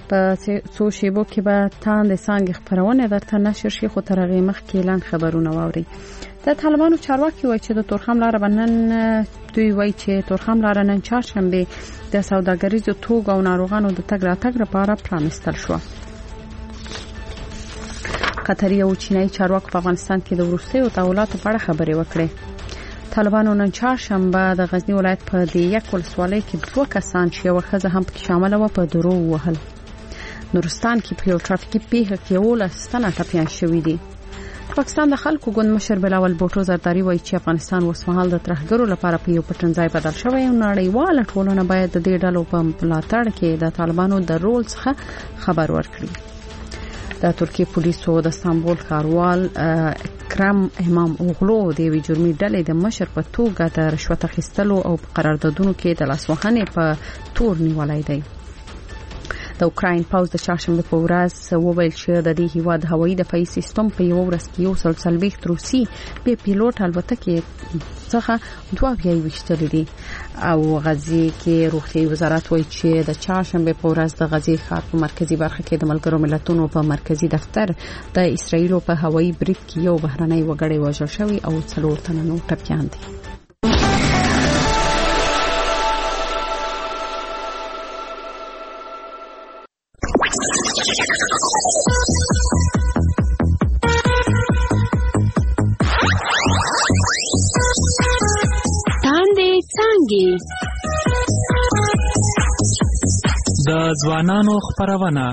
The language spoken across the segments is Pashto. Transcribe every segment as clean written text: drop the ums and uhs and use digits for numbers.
په څو شیبو کې به تاند څنګه خبرونه درته نشر شي، خو تر هغه مخکې اعلان خبرونه واوري. د طالبانو چارواکي وایي چې د تورخم لاره بنن دوی وایي چې تورخم لاره نن چهارشنبه د سوداګریزو توکو او ناروغانو د تګ راتګ لپاره پرانستل شو. قطري او چینایي چارواکو په افغانستان کې د وروستیو تحولاتو په اړه خبرې وکړې. طالبانو نن چهارشنبه د غزنی ولایت په د یک ولسوالۍ کې 2 کسان چې یو ښځه هم پکې شامل و په درو وهل. نورستان کې په یو ټرافیکي پیښه کې 19 تنه ټپیان شوي دي. پاکستان د خلکو ګوند مشر بلاول بوټو زرداری وایي چې افغانستان اوسمهال د ترهګرو لپاره په یو پټنځای بدل شوی او نړیواله ټولنه باید د دې ډلو په ملاتړ کې د طالبانو د رول څخه خبر ورکړي. د ترکیه پولیسو د استانبول ښاروال اکرم امام اوغلو د وی جرمي ډلې د مشر په توګه د رشوت اخیستلو او قراردادونو کې د لاسوهنې په تور نیولای دی. د اوکراین پوز د چهارشنبه په ورځ وویل چې د دې هیواد هوایي دفاعي سیستم په یو ورځ کې 140 روسي بې پیلوټ الوتکې څخه 22 وشتلې دي. او غزې کې روغتیايي وزارت وایي چې د چهارشنبه په ورځ د غزې ښار په مرکزی برخه کې د ملګرو ملتونو په مرکزی دفتر د اسرایل په هوایي برید کې یو بهرنی وګړی وژل شوی او 4 تنه نور ټپیان دي. د ځوانانو خبرونه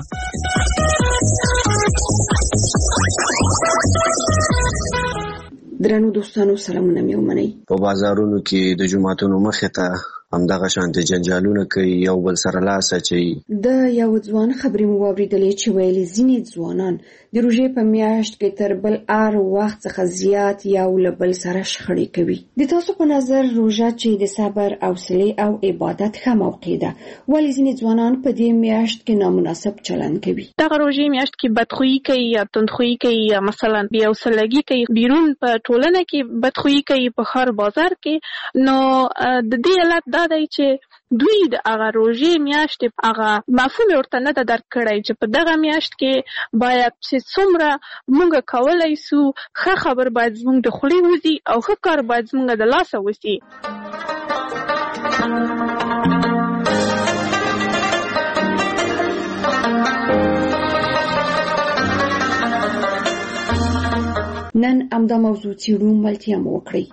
درنو دوستانو سلامونه مې ومنئ. په بازارونو کې د جمعتونو مخې ته همدغه شانتي جنجالونه کوي، یو بل سره لاس اچوي. د یو ځوان خبرې مو واورېدلې چې ویلي ځینې ځوانان د روژې په میاشت کې تر بل ار وخت څخه زیات یو له بل سره شخړې کوي. د تاسو په نظر روژه چې د صبر، حوصلې او عبادت ښه موقع ده، ولې ځینې ځوانان په دې میاشت کې نامناسب چلند کوي؟ دغه روژې میاشت کې بدخویي کوي یا تندخویي کوي یا مثلا بې حوصلګي کوي، بیرون په ټولنه کې بدخویي کوي، په ښار بازار کې. نو د دې علت دا دی چې دوی د هغه روژې میاشتې هغه مفهوم ورته نه ده درک کړی چې په دغه میاشت کې باید چې څومره موږ کولی سو، ښه خبر باید زموږ د خولې وځي او ښه کار باید زموږ د لاسه وځي. نن همدا موضوع څېړو، ملتیا مو وکړئ.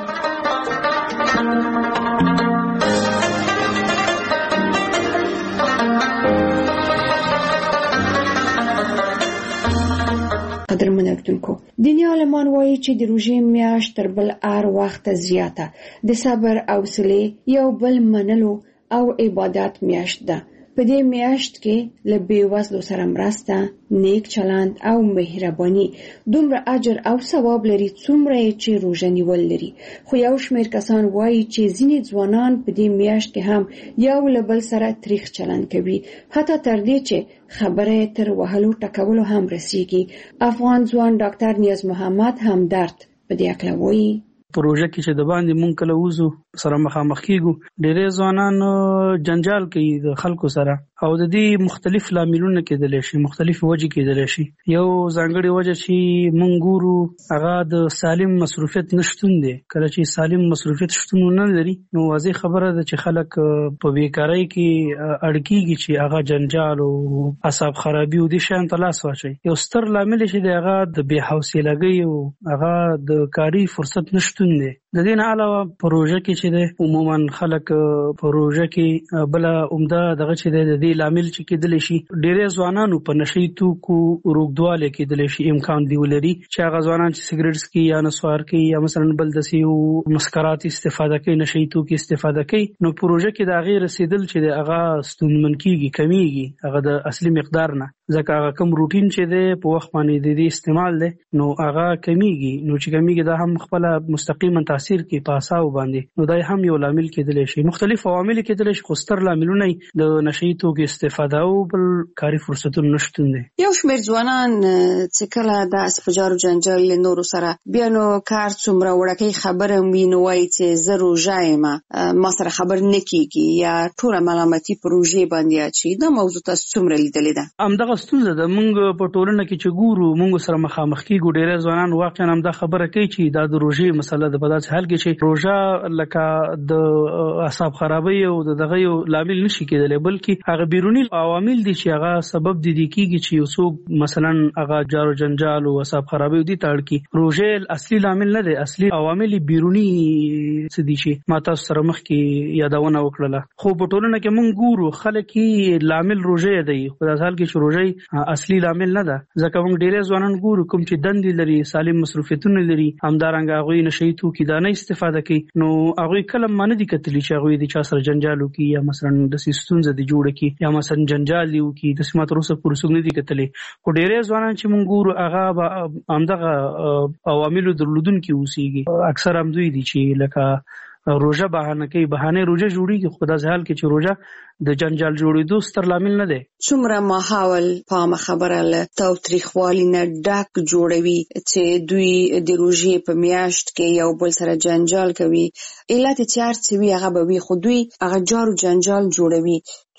قدرمن اردوونکو، دیني عالمان وایي چې د روژې میاشت تر بل هر وخت زیاته د صبر، حوصلې، یو بل منلو او عبادت میاشت ده. په دې میاشت کې له بېوزلو سره مرسته، نیک چلند او مهرباني دومره اجر او ثواب لري څومره چې روژه نیول لري. خو یو شمېر کسان وایي چې ځینې ځوانان په دې میاشت کې هم یو له بل سره تریخ چلند کوي، حتی تر دې چې خبره تر وهلو ټکولو هم رسیږي. افغان ځوان ډاکټر نیاز محمد همدرد په دې اړه وایي: پروژه کې چې د باندې مونږ کله وځو سره مخامخ کیږو، ډېرې ځوانان جنجال کوي د خلکو سره او د دې مختلف لاملونه کېدلی شي، مختلف وجې کېدلی شي. یو ځانګړې وجه چې مونږ ګورو هغه د سالم مصروفیت نشتون دی. کله چې سالم مصروفیت شتون نه لري نو واضح خبره ده چې خلک په بیکارۍ کې اړ کېږي چې هغه جنجال او اعصاب خرابي او دې شیانو ته لاس واچوي. یو ستر لامل چې دی هغه د بې حوصلګۍ او هغه د کاري فرصت نشتون دی. د دې نه علاوه پروژه کې چې دی عموما خلک پروژه کې بل عمده دغه چې دی د دې لامل چې کېدلی شي ډېری ځوانانو په نشي توکو روږدوالی کېدلی شي، امکان دی ولري چې هغه ځوانان چې سګرټ څکي یا نسوار کوي یا مثلا بل داسې مسکرات استفاده کوي، نشي توکي استفاده کوي، نو پروژه کې د هغې رسېدل چې دی هغه ستونزمن کېږي، کمیږي هغه د اصلي مقدار نه. ځکه هغه کوم روټین چې دی په وخت باندې د دې استعمال دی نو هغه کمیږي، نو چې کمیږي دا هم خپل مستقیما تاثیر کوي په اعصابو باندې، نو دا هم یو لامل کېدلی شي. مختلف عوامل کېدلی شي، خو ستر لاملونه د نشئی توکو استفاده او بل کاري فرصتونو نشتون دی. یو شمېر ځوانان چې کله د اسپجارو جنجال له نورو سره بیا نو کار څومره وړکۍ خبره وي نو وایي چې زه روژه یم، ما سره خبر نه کیږي یا ټوله ملامتي په روژې باندې اچي. دا موضوع تاسو څومره لیدلې ده؟ همدغه ستونزه ده. موږ په ټولنه کې چې ګورو موږ سره مخامخ کیږو، ډېری ځوانان واقعا همدا خبره کوي چې دا د روژې مسله ده. په داسې حال کې چې روژه لکه د اعصاب خرابۍ او دغه یو لامل نشي کېدلی، بلکې هغه بیرونی عوامل دي چې هغه سبب دي کیږي چې یو څوک مثلا هغه جارو جنجال او اعصاب خرابۍ دي تړ کی. روژه اصلي لامل نه دی، اصلي عوامل بیرونی څه دي چې ما تاسو سره مخ کې یادونه وکړه. خو په ټولنه کې موږ ګورو خلک کې لامل روژه دی، خو د حال کې چې روژه اصلي لامل نه ده. ځکه موږ ډېر ځوانان ګورو کوم چې دندې لري، سالم مصروفیتونه لري، همدارنګه هغوی نشئی توکي دا نه استفاده کوي، نو هغوی کله نه دي کتلي چې هغوی د چا سره جنجال وکړي یا مثلا داسې ستونزه دي جوړه کړي یا مثلا جنجال دی وکړي، داسې ما تر اوسه پورې څوک نه دي کتلي. خو ډېری ځوانان چې موږ ګورو هغه همدغه عواملو درلودونکي اوسېږي. اکثر هم دوی دي چې لکه روژه بهانه کوي، بهانه روژه جوړیږي، خو داسې حال کې چې روژه د جنجال جوړېدو ستر لامل نه دی. څومره ماحول په خبره له تاوتریخوالي نه ډک جوړوي چې دوی د روژې په میاشت کې یو بل سره جنجال کوي. علت چې هر څه وي هغه به وي، خو دوی هغه جارو جنجال جوړوي.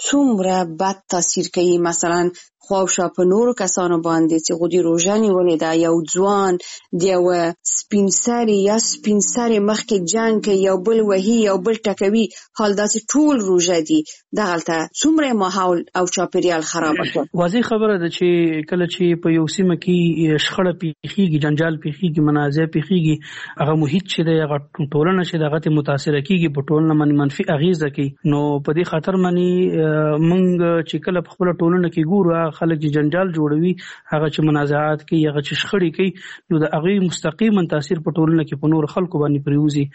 څومره بد تاثیر کوي مثلا خواوشا په نورو کسانو باندې چې غوډي روژه نیولې ده، یو ځوان د یو سپین سري یا سپین سري مخکې جنګ کوي، یو بل وهي یو بل ټکوي، حال داسې ټول روژه دي. دغلته څومره ماحول او چاپیریال خراب کړ. واضح خبره ده چې کله چې په یو سیمه کې شخړه پیښیږي، جنجال پیښیږي، منازع پیښیږي، هغه محیط چې دی هغه ټولنه چې دغه متاثر کیږي، په ټولنه باندې منفي اغیزه کوي. نو په دې خاطر باندې موږ چې کله په خپل ټولنه کې ګورو خلک چې جنجال جوړوي، هغه چې منازعات کوي، هغه چې شخړې کوي، نو د هغه مستقیما تاثیر په ټولنه کې په نور خلکو باندې پریوزي.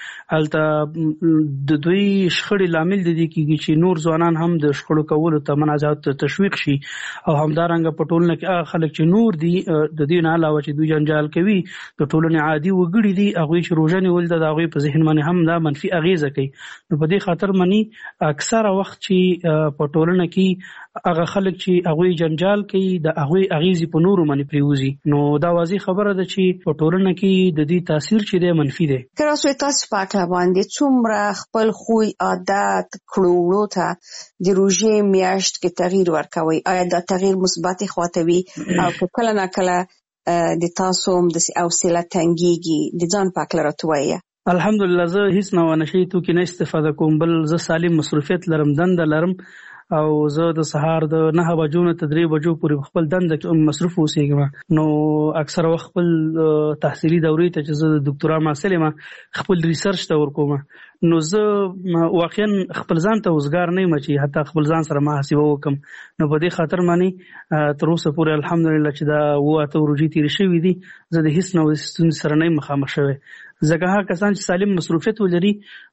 البته د دوی شخړې لامل دي کیږي چې نور ځوانان هم د شخړو کولو ته منازعات ته تشویق شي، او همدارنګه په ټولنه کې هغه خلک چې نور دي د دې نه علاوه چې دوی جنجال کوي د ټولنې عادي وګړي دي، هغه چې روژه نیول د هغه په ذهن باندې هم دا منفي اغیزه کوي. نو په دې خاطر باندې اکثره وخت چې په ټولنه کې هغه خلک چې هغه جنجال کوي د هغه اغیزي په نورو باندې پریوزي، نو دا واضح خبره ده چې په ټولنه کې د دې تاثیر چې دی منفي دی. که تاسو پاټه باندې څومره خپل خوی عادت کړو ته د روژې میاشت کې تغییر ورکوي، آیا دا تغییر مثبت خواته وي او کله نه کله د تاسو هم د حوصله تنګيږي د ځان پاک لرتوي؟ الحمدلله زه هیڅ نه نشئی توکي نه استفاده کوم، بل زه سالم مصروفیت لرم، دند لرم، او زه د سهار د 9 بجو نه 3 بجو پورې خپل دند کې مصروف اوسېږم. نو اکثر وخت خپل تحصیلي دورې ته چې زه د ډاکټرا محصل یم خپل ریسرچ ته ورکوم، نو زه واقعا خپل ځان ته وزګار نه یم چې حتی خپل ځان سره محاسبه وکم. نو په دې خاطر باندې تر اوسه پورې الحمدلله چې دا واته ورجې تیر شوې دي، زه د هیڅ نوې ستونزې سره نه مخامخ شوی. ځکه هغه کسان چې سالم مصروفیت ولري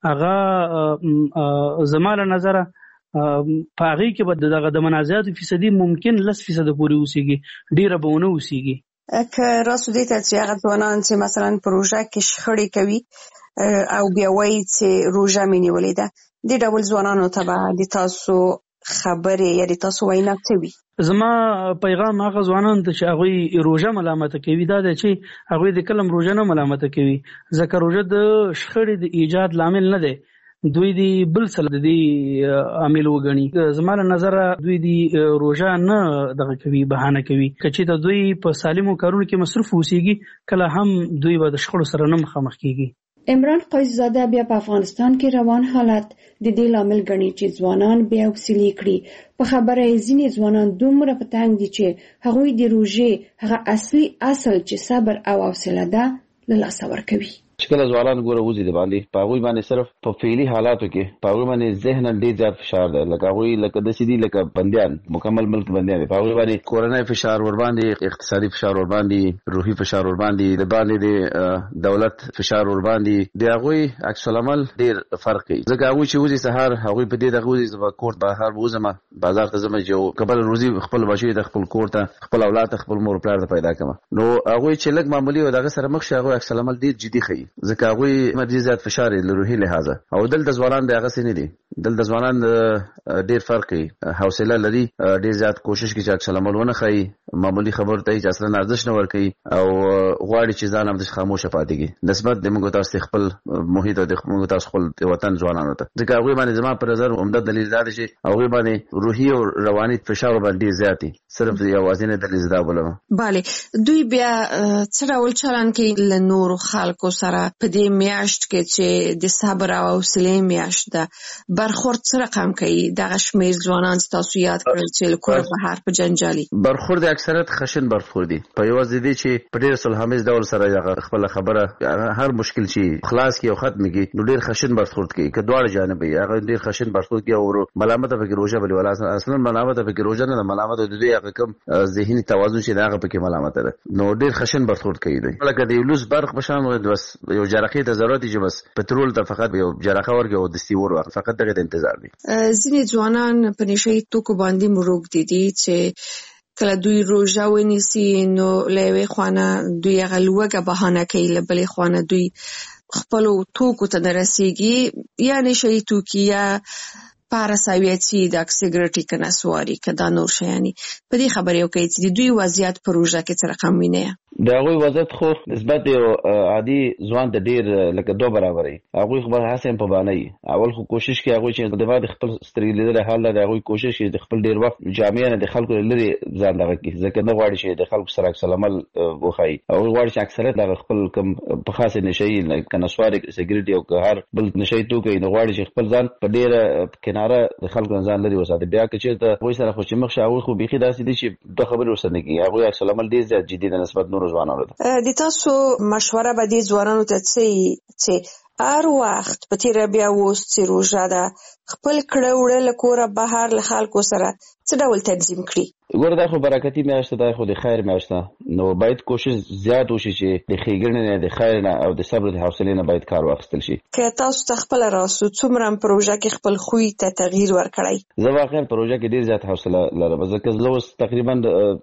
هغه زماره نظره په هغه کې به دغه د منازعات فیصدي ممکن 10% پورې اوسېږي، ډیره به ونه اوسېږي. که راسو دې ته چې هغه ځوانان چې مثلا پروژه کې شخړې کوي او بیا وایي چې روژه مې نیولې ده، دې ډول ځوانانو ته به د تاسو خبرې یا د تاسو وینا څه وي؟ زما پیغام هغه ځوانان ته چې هغه روژه ملامت کوي دا دی چې هغه د کلم روژه نه ملامت کوي، ځکه روژه د شخړې د ایجاد لامل نه دی، دوی دی بل څه د دې عامل وګڼي. زما له نظره دوی دی روژه نه دغه کوي، بهانه کوي. کچې ته دوی په سالمو کارونو کې مصروف اوسېږي، کله هم دوی به د شخړو سره نه مخامخ کیږي. عمران قیصزاده بیا په افغانستان کې روان حالت د دې لامل ګڼي چې ځوانان بیا وسیلې کړي. په خبره یې ځینې ځوانان دومره په تنګ دي چې هغوی د روژې هغه اصلي اصل چې صبر او حوصله ده له لاسه ورکوي. چې کله ځوانان ګوره وځي د باندې په هغوی باندې صرف په فعلي حالاتو کې په هغوی باندې ذهناً ډېر زیات فشار دی، لکه هغوی لکه داسې دي لکه بندیان، مکمل ملک بندیان دي. په هغوی باندې کورنۍ فشار ورباندې، اقتصادي فشار ورباندې، روحي فشار ورباندې، د باندې د دولت فشار ورباندې، د هغوی عکس العمل ډېر فرق کوي. ځکه هغوی چې وځي سهار هغوی په دې دغه وځي زه به کور بهر وځم، بازار ته ځم چې کبل روزي خپل بچي ته، خپل کور ته، خپل اولاد ته، خپل مور پلار ته پیدا کړم. نو هغوی چې لږ معمولي او دغه سره مخ شي هغوی عکس العمل ډېر جدي ښيي، ځکه هغوی ډېر زیات فشار له روحي لحاظه. او دلته ځوانان د هغه څه نه دي، دلته ځوانان ډېر فرق کوي، حوصله لري، ډېر زیات کوشش کوي چې عکس العمل ونه ښيي، معمولي خبرو ته چې اصلا ارزښت نه ورکوي او غواړي چې ځان هم خاموشه پاتې کړي نسبت د موږ تاسو خپل محیط او د موږ تاسو خپل وطن ځوانانو ته. ځکه هغوی باندې زما په نظر عمده دلیل دا دی چې هغوی باندې روحي او رواني فشار باندې زیات دي، صرف یوازینی دلیل دا بولم. bale دوی بیا څه ډول چلند کوي له نورو خلکو سره په دې میاشت کې چې د صبر او حوصلې میاشت ده؟ برخورد څه رقم کوي دغه شمېر ځوانان چې تاسو یاد کړل چې له کوره بهر په جنجالي برخورد اکثریت خشن برخورد دي، په یوازې دي چې په ډېر صلح‌آمیز ډول سره خپل خبره هر مشکل چې خلاص کی او ختم کی نو ډېر خشن برخورد کوي، که دواړه جانب یې هغه ډېر خشن برخورد کوي او ملامت په کې روزه بلی ولا اصلا ملامت په کې روزه نه، ملامت د دې هغه کم ذهني توازن چې هغه په کې ملامت ده، نو ډېر خشن برخورد کوي. لکه د یولوس برق بشان بس یو جرقې ته ضرورت چې بس پټرول ته فقط یو جرقه ورګي او د سیور وخت فقط دغه انتظار دي. ځینې ځوانان په نشي توکو باندې مروږ دي چې کله دوی روزه ونیسي نو لوي خوانه دوی غلوګه بهانه کوي، لبلې خوانه دوی خپل توکو ته درسيږي، یا نشي توکي یا پاراسایویتي د سیګریټي کناسواري کدا نور شيانی. په دې خبرې یو کوي چې دوی وضعیت پروژه کې څه رقم ویني. د هغوی وضعیت خو نسبت یو عادي ځوان ته ډېر لکه دوه برابر وي. هغوی خو به هڅه په باندې اول خو کوشش کوي هغوی چې د بعد خپل سترګې لیدل حال د هغوی کوشش کوي د خپل ډېر وخت جامعه نه د خلکو لري ځان دغه کوي، ځکه نه غواړي چې د خلکو سره عکس العمل وښایي. هغوی غواړي چې اکثریت د خپل کم په خاصه نشي کناسواري سیګریټ او هر بل نشي توکي نه غواړي چې خپل ځان په ډېر کناره د خلکو ځان لري وساتي. بیا که چې ته هغوی سره خو چې مخ شاوي خو بيخي داسې دي چې دوه خبرې ورسره نه کوي، هغوی عکس العمل ډېر زیات جدي د نسبت نورو ځوانانو ته. د تاسو مشوره به دې ځوانانو ته چې هر وخت په تیر بیا ووس چې روزه ده خپل کړه وړه له کوره بهر له خلکو سره څه ډول تنظیم کړي؟ ګوره دا خو برکتي میاشت ده، خو د خیر میاشت ده، نو باید کوشش زیات وشي چې د ښېګڼې نه، د خیر نه او د صبر د حوصلې نه باید کار واخیستل شي. که تاسو ته خپله راسو څومره پروژه کې خپل خوی ته تغییر ورکړی؟ زه واقعا پروژه کې ډېر زیات حوصله لرم، ځکه زه اوس تقریبا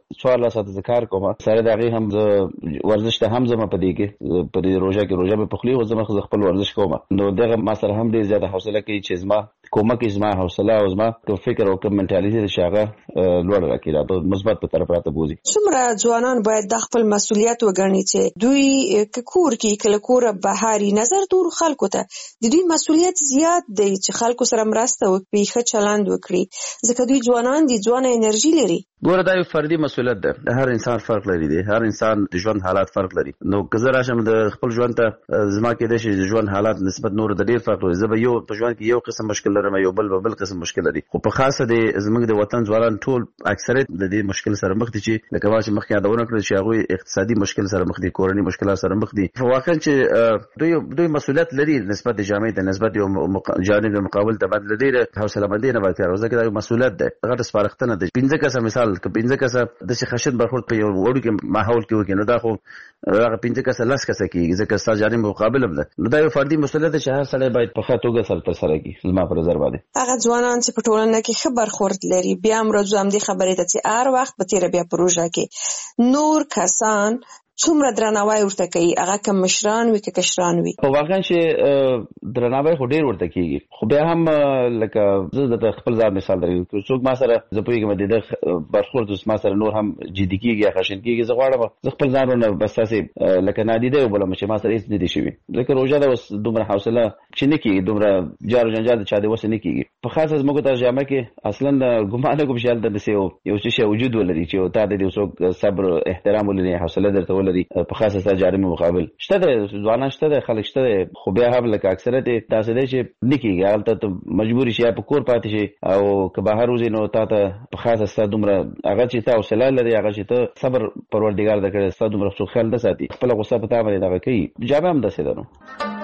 14 ساعته کار کوم، سره د هغې هم زه ورزش ته هم ځم، په دې کې په دې روژه کې روژه مې پخلي او زه خپل ورزش کوم، نو دغه ما سره هم ډېر زیاته حوصله کوي چې زما کومک زما حوصله او زما فکر او منټالیټي چې هغه لوړ راکړي، دا په مثبت په طرف راته بوزي. څومره ځوانان باید د خپل مسؤلیت وګڼي چې دوی کور کې کله کوره بهاري نظر دور خلکو ته د دوی مسؤلیت زیات دی چې خلکو سره مرسته وکړي، ښه چلند وکړي، ځکه دوی ځوانان دي، ځوانه انرژي لري. ګوره دا یو فردي مسؤلیت ده، هر انسان فرق لري دی، هر انسان د ژوند حالات فرق لري. نو که زه راشم د خپل ژوند ته زما کېدای شي د ژوند حالات نسبت نور د ډېر فرق لري، زه به یو په ژوند کې یو قسم مشکل لرم، یو بل قسم مشکل لري، خو په خاصه د زموږ د وطن ځوانان ټول اکثریت د دې مشکل سره مخ دي چې لکه ما چې مخکې یادونه کړل چې هغوی اقتصادي مشکل سره مخ دي، کورني مشکلات سره مخ دي. واقعا چې دوی مسؤلیت لري نسبت د جامعې ته، نسبت یو جانب مقابل ته باید ډېره حوصله مندي نه باید کار وکړي، ځکه دا مسؤلیت ده، غټ سپارښتنه ده. 15 کسه مثال که 15 کسه د خشن برخورد په یو وړو کې ماحول کې وکړي نو دا خو هغه 15 کسه 10 کسه کېږي، ځکه ستا جانب مقابل هم ده، نو دا یو فردي مسؤلیت ده چې هر سړی باید په ښه توګه سره ترسره کړي. زما په نظر باندې هغه ځوانان چې په ټولنه کې ښه برخورد لري بیا هم راځو همدې خبرې ته چې هر وخت په تیره بیا پروژه کې نور کسان څومره درناوی ورته کوي، هغه که مشران وي که کشران وي؟ خو واقعا چې درناوی خو ډېر ورته کېږي، خو بیا هم لکه زه د خپل ځان مثال درکوم، که څوک ما سره زه پوهېږم د ده برخورد ما سره نور هم جدي کېږي یا خشن کېږي، زه غواړم زه خپل ځان رونه بس تاسې لکه نادیده وبولم چې ما سره هېڅ نه دي شوي، ځکه روژه ده اوس دومره حوصله چې نه کېږي، دومره جار و جنجال د چا د وسه نه کېږي. په خاصه زموږ ترجمه کې اصلا ګمان نه کوم چې هلته داسې یو څه شی وجود ولري چې تا د یو څوک صبر احترام ولري، حوصله درته ولري، لري په خاصه سره جاري مقابل شته د ځوانان شته د خلک شته خو بیا هم لکه اکثریت تاسو دې چې نکیږي حالت ته مجبوری شي په کور پاتې شي او که بهر وځي نو تاسو په خاصه سره دومره هغه چې تاسو حوصله لري هغه چې ته صبر پروردګار درکړي تاسو دومره څو خیال د ساتي خپل غصه په تاسو باندې دا کوي جواب هم دسه درو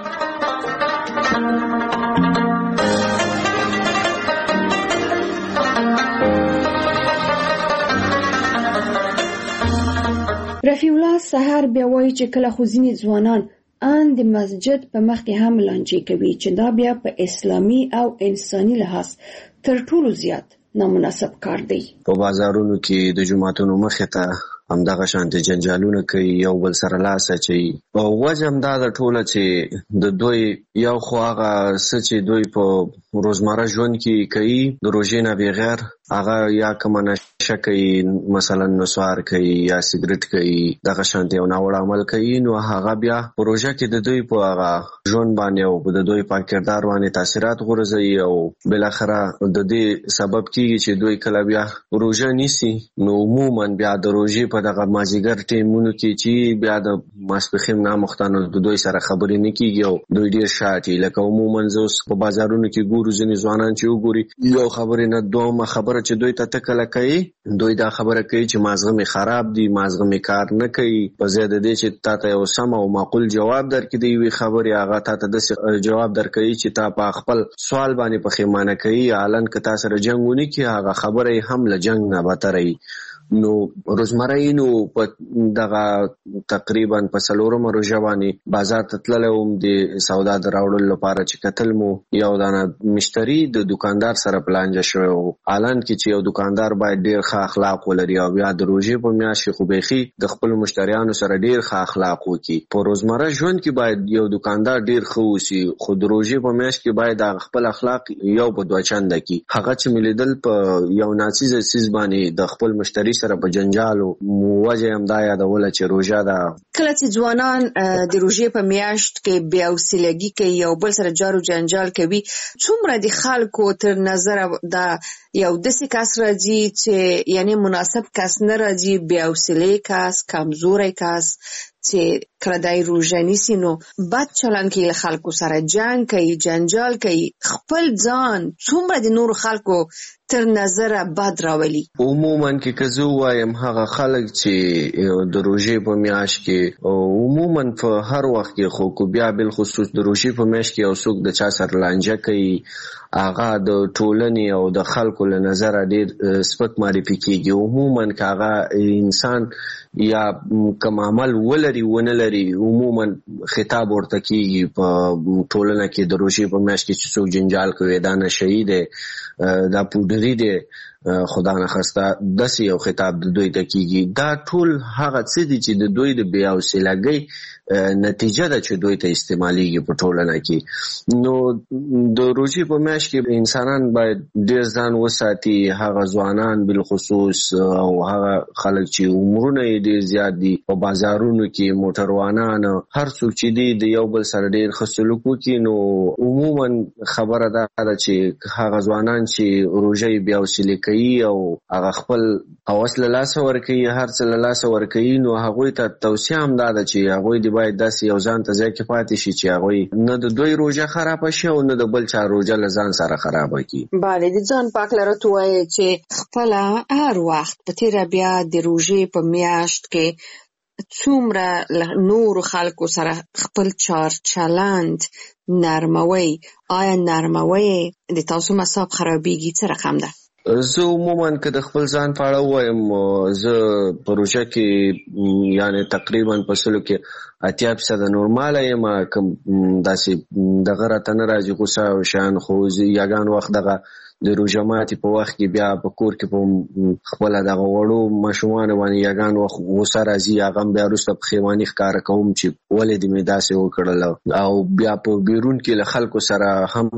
رفیع الله سحر بیا وایي چې کله خو ځینې ځوانان ان د مسجد په مخ کې هم لانجې کوي چې دا بیا په اسلامي او انساني لحاظ تر ټولو زیات نامناسب کار دی. په بازارونو کې د جمعتونو مخې ته همدغه شانتي جنجالونه کوي یو بل سره لاس اچي او وجه هم دا د ټوله چې د دوی یو خو هغه څه چې دوی په روزمره ژوند کې کوي د روژې نه بغیر هغه یا کومه نشه کوي مثلا نسوار کوي یا سیګریټ کوي دغه شانتي او ناوړه عمل کوي نو هغه بیا پروژه کې د دوی په هغه ژوند باندې او د دوی په کردار باندې تاثیرات غورځي او بل اخره د دې سبب کیږي چې دوی کله بیا روژه نیسي نو عموما بیا د روژې په دغه مازیګر ټیمونو کې چې بیا د ماسپخین نامختانو د دوی سره خبرې نه کیږي او دوی ډیر شاټي لکه عموما زوس په بازارونو کې ګورو ځینې ځوانان چې وګوري یو خبرې نه دومره خبره چې دوی ته تکله کوي دوی دا خبره کوي چې مازغه می خراب دي مازغه می کار نه کوي په زیاده دي چې تاسو یو سم او معقول جواب درکې دی وی خبره هغه تاسو د جواب درکې چې تاسو په خپل سوال باندې پخېمانه کوي اعلان ک تاسو سره جنگونه کی هغه خبره هم له جنگ نه بتري نو روزمره نو په دغه تقریبا په سلورم روزه باندې بازار ته تللم د سودا دراوړل لپاره چې قتل مو یو دانه مشتری د دکاندار سره پلان جوړ شو اعلان کې چې یو دکاندار باید ډیر ښه اخلاق ولري او بیا د روزې په میاشت خو بيخي د خپل مشتریانو سره ډیر ښه اخلاق وکړي په روزمره ژوند کې باید یو دکاندار ډیر ښه وسی خو د روزې په میاشت کې باید د خپل اخلاق یو په دوه چنده کې هغه چې ملیدل په یو ناڅیز سیس باندې د خپل مشتری سره په جنجالو موجه هم دا یادول چې روزه دا کله چې ځوانان د روزې په میاشت کې بیا وسیلګي کوي یو بل سره جارو جنجال کوي څومره د خلکو تر نظر دا یو داسې کس راځي چې یعنی مناسب کس نه راځي بیا وسیلې کس کمزوري کس چې کله دای روزه نیسی نو بد چلن کې خلکو سره جنگ کوي جنجال کوي خپل ځان څومره د نور خلکو تر نظر بد راولي عموما کې کزو وایم هغه خلک چې د روزې په میاشت کې او عموما په هر وخت کې خو کو بیا بل خصوص د روزې په میاشت کې او څوک د چا سره لانجه کوي هغه د ټولنې او د خلکو له نظر ډیر سپک معرفي کیږي عموما هغه انسان یا کوم عمل ولري ونه لري عموما خطاب ورته کیږي په ټولنه کې د روزې په میاشت کې چې څوک جنجال کوي دا نه شهید دا پودری دی خدا نه خسته داسې یو خطاب د دوی ته کیږي دا ټول هغه څه دي چې د دوی د بیا وسیلګۍ نتیجه ده چې دوی ته استعماليږي په ټولنه کې نو د روزې په میاشت کې انسانان باید ډیر ځان وساتي هغه ځوانان بل خصوص او هغه خلک چې عمرونه ډیر زیات دي په بازارونو کې موټروانان هر څوک چې دي د یو بل سره ډیر خصلوک کوي نو عموما خبره ده چې هغه ځوانان چې روزې بیا وسیلې کوي او هغه خپل اوسله لاس ور کوي هر څه لاس ور کوي نو هغه ته توصيه هم ده چې هغه دی باید داسې یو ځان ته ځکه پاتې شي چې هغه نه د دوی روزه خراب شي او نه د بل چا روزه لزان سره خراب کی. bale د ځان پاک لرته وای چې خپل هر وخت په تیر بیا د روزې په میاشت کې څومره نور خلکو سره خپل چار چلند نرموي آیا نرموي د تاسو مصاب خرابېږي څه رقم ده؟ زه عموما که د خپل ځان په اړه وایم زه پروژه کې یعنی تقریبا په سلو کې 80% نورماله یم کوم داسې دغه راته نه راځي غوسه او شان خو یګان وخت دغه د روژه ماتي په وخت کې بیا په کور کې په خپل دغه وړو ماشومان باندې یګان وخت غوسه راځي هغه بیا وروسته پښیماني ښکاره کوم چې ولې دې مې داسې وکړل او بیا په بیرون کې له خلکو سره هم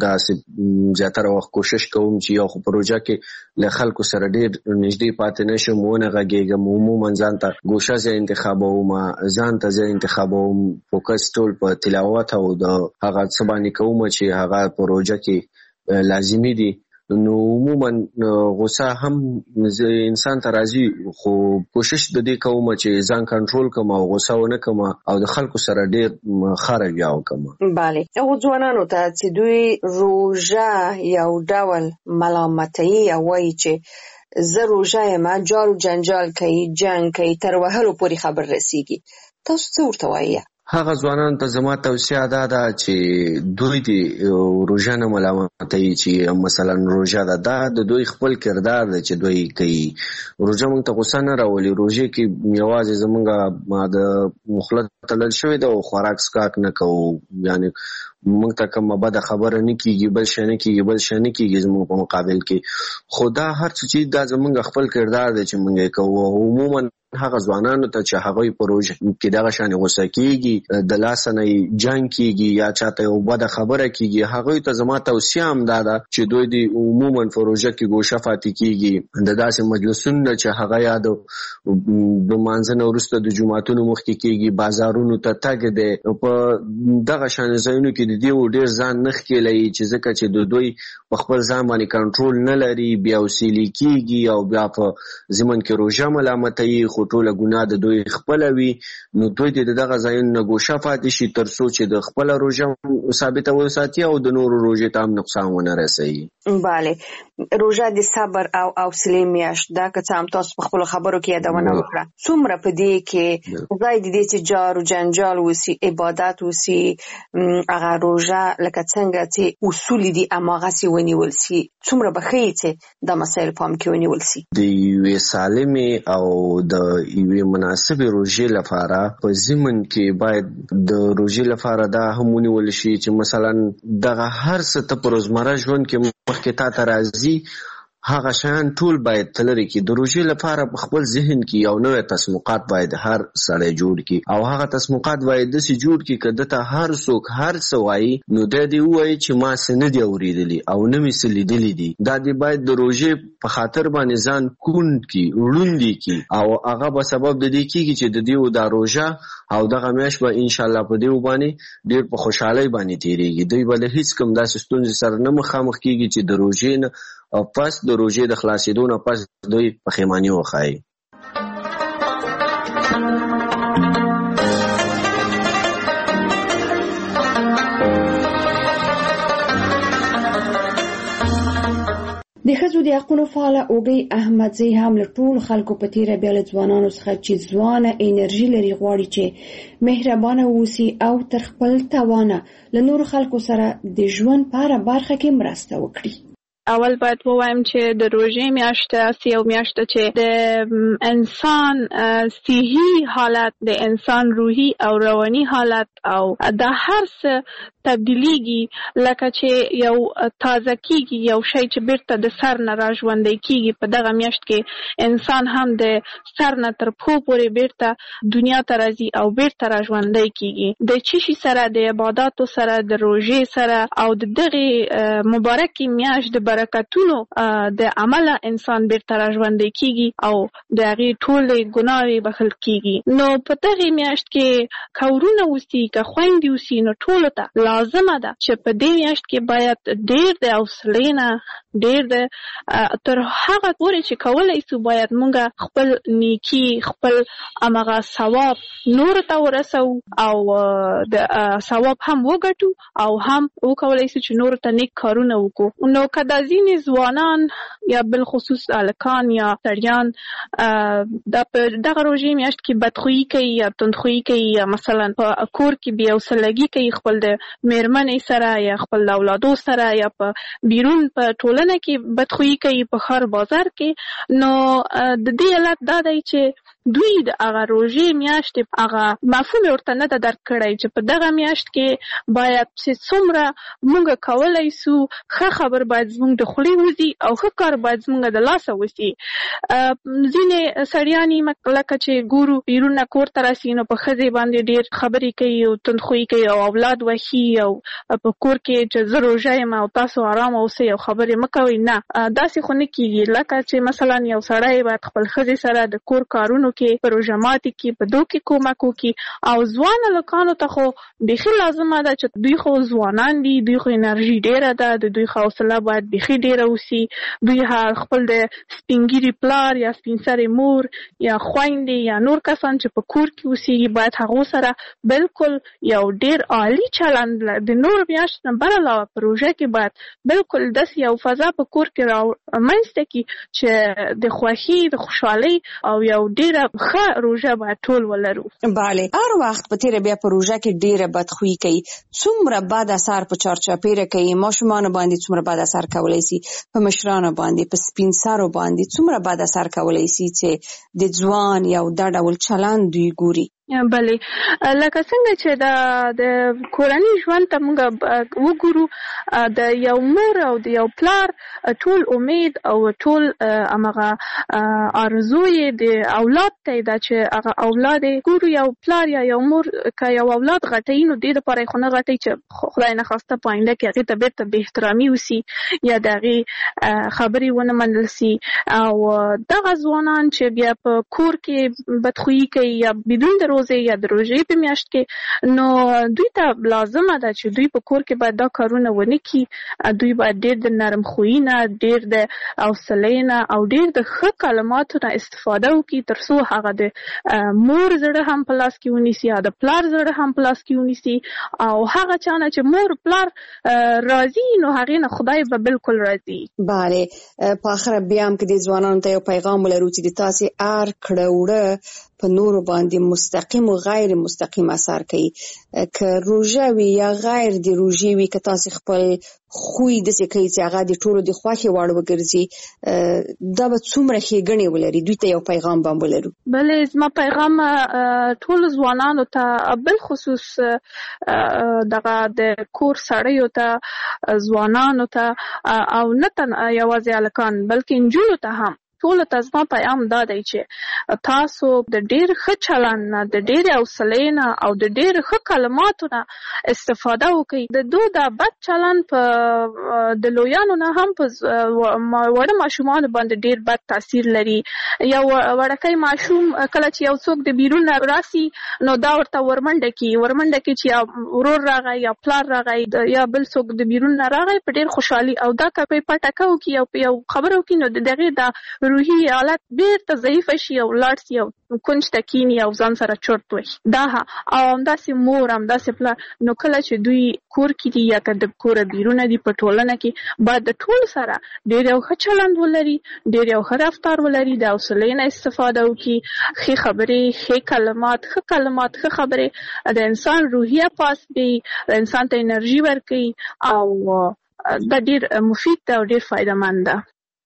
داسې زیاتره وخت کوشش کوم چې یو خو پروژه کې له خلکو سره ډیر نږدې پاتې نشم ونه غږیږم عموما ځان ته ګوشه ځای انتخابوم ځان ته ځای انتخابوم فوکس ټول په تلاوت او د هغه څه باندې کوم چې هغه پروژه کې لازمي دي نو عموما غوسه هم انسان ته راځي خو کوشش د دې کوم چې ځان کنټرول کوم او غوسه ونه کوم او د خلکو سره ډېر خره بیا وکم. bale او ځوانانو ته چې دوی روژه یو ډول ملامتي او وایي چې زه روژه یم جارو جنجال کوي جنگ کوي تر وهلو پورې خبر رسیږي. تاسو څه ورته وایي؟ هغه ځوانان ته زما توصیه ده چې دوی د روژه نه ملامتوي چې مثلا روژه ده د دوی خپل کردار دی چې دوی کوي. روژه موږ ته غوسه نه راولي. روژه کې یوازې زموږ د مخلط تلل شوی ده او خوراک سکاک نه کوو، یعنی موږ ته کومه بده خبره نه کیږي، بل شي نه کیږي زموږ په مقابل کې. خو دا هر څه چې دا زموږ خپل کردار دی چې موږ یې کوو. عموما هغه ځوانانو ته چې هغه په روژه کې دغه شان غوسه کیږي، د لاس نه جنگ کیږي یا چاته یو بده خبره کیږي، هغه ته زما توصیه هم ده چې دوی د عموما په روژه کې ګوشه فاتې کیږي د داسې مجلسونو چې هغه یاد د مانځنه وروسته د جمعتونو مخکې کیږي، بازارونو ته تګ دی. په دغه شان ځایونو کې د دې ډیر ځان نخ کېلای چې ځکه چې د دوی په خپل ځان باندې کنټرول نه لري، بیا وسیلې کیږي او بیا په ځمن کې روژه ملامتوي خو ټوله ګناه د دوی خپله وي. نو دوی د دغه ځایونو نه ګوښه پاتې شي تر څو چې د خپله روژه ثابته وساتي او د نورو روژې ته هم نقصان ونه رسوي. bale روژه د صبر او حوصلې میاشت ده که څه هم تاسو په خپلو خبرو کې یادونه وکړه. څومره په دې کې ځای د دې چې جار و جنجال وسي، عبادت وسي، هغه روژه لکه څنګه چې اصول دي هماغسې ونیول سي، څومره به ښیي چې دا مسایل پام کې ونیول سي؟ د یوې سالمې او د یوې مناسبې روژې لپاره په ضمن کې باید د روژې لپاره دا هم ونیول شي چې مثلا دغه هر څه ته په روزمره ژوند کې مخکې تا ته راځي هغه شیان ټول باید تلري کې. د روژې لپاره په خپل ذهن کې یو نوې تصمیمات باید هر سړی جوړ کړي او هغه تصمیمات باید داسې جوړ کړي که دته هر څوک هر څه وایي نو دا دې ووایي چې ما څه نه دي اورېدلي او نه مې څه لیدلي دي. دا دې باید د روژې په خاطر باندې ځان کوڼ کړي، ړوند کړي او هغه به سبب د دې کېږي چې د دې دا روژه او دغه میاشت به انشاءالله په دې باندې ډېر په خوشحالۍ باندې تېرېږي. دوی به له هېڅ کوم داسې ستونزې سره نه مخامخ کېږي چې د روژې نه او پس د روژې د خلاصېدو نه پس دوی پښیماني وښایي. د ښځو د حقونو فعاله اوږۍ احمدزی هم له ټولو خلکو په تیره بیا له ځوانانو څخه چې ځوانه انرژي لري غواړي چې مهربانه اوسي او تر خپل توانه له نورو خلکو سره د ژوند په هره برخه کې مرسته وکړي. اول باید ووایم چې د روژې میاشت یو میاشت چې د انسان صحي حالت، د انسان روحي او رواني حالت او د هر څه تبدیلیږي، لکه چې یو تازه کیږي، یو شی چې بیرته د سر نه را ژوندی کیږي. په دغه میاشت کې انسان هم د سر نه تر پښو پورې بیرته دنیا ته راځي او بیرته را ژوندی کیږي. د چی شي سره، د عباداتو سره، د روژې سره او د دغه مبارکې میاشت د برکتونو د عمله انسان بیرته را ژوندی کیږي او د هغې ټولې ګناوې بخښل کیږي. نو په دغه میاشت کې که ورونه اوسي، که خویندې اوسي، نو ټولو ته لازمه ده چې په دې میاشت کې باید ډېر د حوصلې نه، ډېر د تر هغه پورې چې کولی سو باید مونږ خپل نیکي، خپل همغه ثواب نورو ته ورسو او د ثواب هم وګټو او هم وکولی سو چې نورو ته نیک کارونه وکړو. نو که دا ځینې ځوانان یا بالخصوص هلکان یا سړیان په دغه روژې میاشت کې بدخویي کوي یا تندخویي کوي یا مثلا په کور کې بې حوصلګي کوي خپل د مېرمنې سره یا خپل اولادو سره یا په بیرون په ټولنه کې بدخویي کوي په ښار بازار کې، نو د دې علت دا دی چې دوی د هغه روژې میاشتې هغه مفهوم ورته نه ده درک کړی چې په دغه میاشت کې باید چې څومره مونږ کولی سو ښه خبر باید زمونږ د خولې وځي او ښه کار باید زمونږ د لاسه وسي. ځینې سړیانې لکه چې ګورو بیرون نه کور ته راسي نو په ښځې باندې ډېر خبرې کوي او تندخویي کوي او اولاد وښي او په کور کې چې زه روژه یم او تاسو آرام اوسئ او خبرې مه کوئ. نه، داسې خو نه کېږي. لکه چې مثلا یو سړی باید خپل ښځې سره د کور کارونو کې په روژه ماتي کې په دو کې کومک وکړي. او ځوان هلکانو ته خو بیخي لازمه ده چې دوی خو ځوانان دي، دوی خو انرژي ډېره ده، د دوی حوصله باید بیخي ډېره وسي. دوی خپل د سپینګیري پلار یا سپین سرې مور یا خویندې یا نور کسان چې په کور کې اوسېږي باید هغو سره بالکل یو ډېر عالي چلند د نورو میاشتو نه بر علاوه په روژه کې باید بالکل داسې یو فضا په کور کې رامنځته کړي چې د خوښۍ د خوشحالۍ او یو ډېره ښه روژه باید ټول ولرو. بله، هر وخت په تیره بیا په روژه کې ډېره بدخویي کوي. څومره بد اثر په چارچاپېره کوي، ماشومانو باندې څومره بد اثر کولی شي، په مشرانو باندې، په سپین سرو باندې څومره بد اثر کولی شي چې د ځوان یو دا ډول چلند دوی ګوري. بله، لکه څنګه چې د کورني ژوند ته موږ وګورو، د یو مور او د یو پلار ټول امید او ټول هغه آرزو یې د اولاد ته ده چې هغه اولاد یې ګورو. یو پلار یا یو مور که یو اولاد غټوي نو دې دپاره یې خو نه غټوي چې خدای نخواسته په آینده کې هغې ته بېرته بې احترامي وسي یا د هغې خبرې ونه منل سي. او دغه ځوانان چې بیا په کور کې بدخویي کوي یا بدون د یا د روژې په میاشت کې، نو دوی ته لازمه ده چې دوی په کور کې باید دا کارونه ونه کړي. دوی باید ډېر د نرم خویي نه، ډېر د حوصلې نه او ډېر د ښه کلماتو نه استفاده وکړي تر څو هغه د مور زړه هم په لاس کې ونیسي او د پلار زړه هم په لاس کې ونیسي. او هغه چا نه چې مور پلار راضي نو هغې نه خدای به بالکل راضي. بله، په آخره بیا هم که د ځوانانو ته یو پیغام ولرو چې د تاسې هر کړه وړه په نورو باندې مستقیم او غیر مستقیم اثر کوي، که روژه وي یا غیر د روژې وي، که تاسو خپل خوی داسې کوي چې هغه د ټولو د خوښې وړ وګرځي، دا به څومره ښېګڼې ولري. دوی ته یو پیغام به ولرو. بلې، زما پیغام ټولو ځوانانو ته بالخصوص دغه د کور سړیو ته، ځوانانو ته او نه یوازې هلکان بلکې نجونو ته هم ټولو ته زما پیغام دا دی چې تاسو د ډېر ښه چلند نه، د ډېرې حوصلې نه او د ډېر ښه کلماتو نه استفاده وکړئ. د دوی دا بد چلند په د لویانو نه هم په وړه ماشومانو باندې ډېر بد تاثیر لري. یو وړکی ماشوم کله چې یو څوک د بیرون نه راسي نو دا ورته ورمنډه کړي چې یا ورور راغی یا پلار راغی یا بل څوک د بیرون نه راغی په ډېر خوشحالي او دا که په پټکه وکړي او په یو خبره وکړي نو د هغې دا روحي حالت بیرته ضعیفه شي او لاړ شي او کونج ته کیني او ځان سره چرت وهي. دا او همداسې مور همداسې پلار، نو کله چې دوی کور کې دي یا که د کوره بیرونه دي په ټولنه کې باید د ټول سره ډېر یو ښه چلند ولري، ډېر یو ښه رفتار ولري، د حوصلې نه استفاده وکړي، ښې خبرې، ښې کلمات، ښه خبرې د انسان روحیه پاس دی، د انسان ته انرژي ورکوي او دا ډېر مفید ده او ډېر فایده مند ده.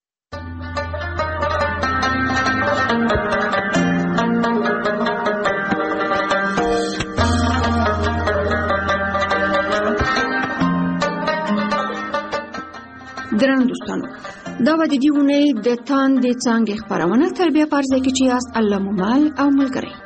ګرانو دوستانو، دا به د دې اونۍ د تاندې څانګې خپرونه تر بیا په عرضه کې چې یاست الله مو مل او ملګری.